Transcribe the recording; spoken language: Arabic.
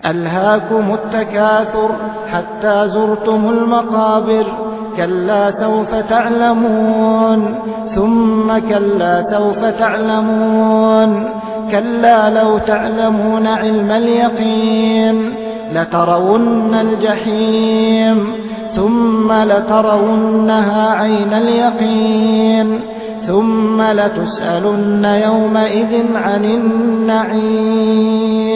ألهاكم التكاثر حتى زرتم المقابر كلا سوف تعلمون ثم كلا سوف تعلمون كلا لو تعلمون علم اليقين لترون الجحيم ثم لترونها عين اليقين ثم لتسألن يومئذ عن النعيم.